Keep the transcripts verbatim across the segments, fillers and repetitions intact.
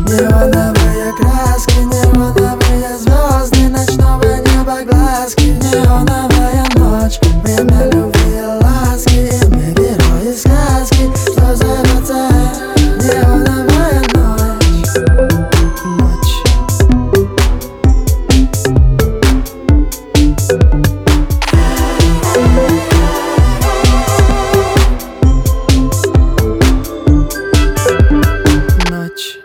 Неоновые краски, неоновые звезды ночного неба глазки. Неоновая ночь, время любви и ласки. Мы герои сказки, что зовется неоновая ночь. Ночь. Ночь.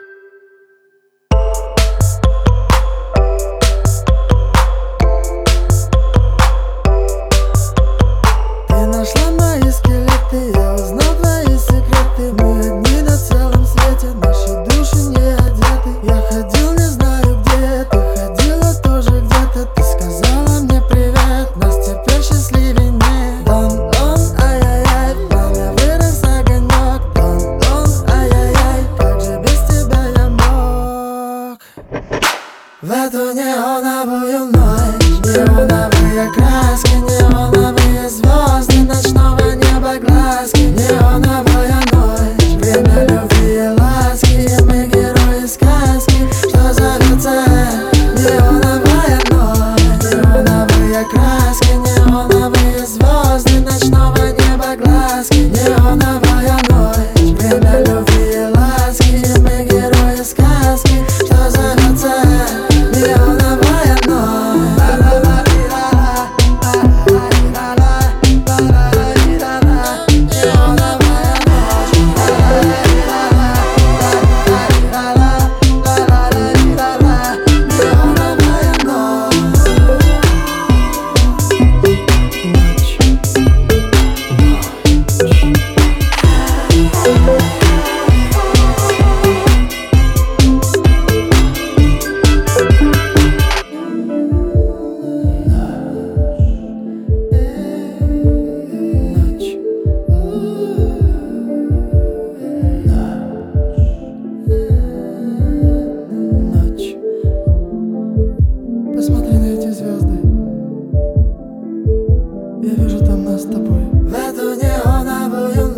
Ты нашла мои скелеты, я узнал твои секреты. Мы одни на целом свете, наши души не одеты. Я ходил, не знаю где, ты ходила тоже где-то. Ты сказала мне привет, нас теперь счастливее нет. Дон-дон, ай-яй-яй, в пламя вырос огонек. Дон-дон, ай-яй-яй, как же без тебя я мог? В эту неоновую ночь, неоновые краски, неоновые звезды ночного неба глазки. Неоновая ночь, время любви и ласки. Мы герои сказки, что зовется неоновая ночь. Неоновые краски, неоновые звезды ночного неба глазки. Неоновая ночь, время любви и ласки. Мы герои сказки, что зовется неоновая ночь. Посмотри на эти звезды, я вижу там нас с тобой. В эту неоновую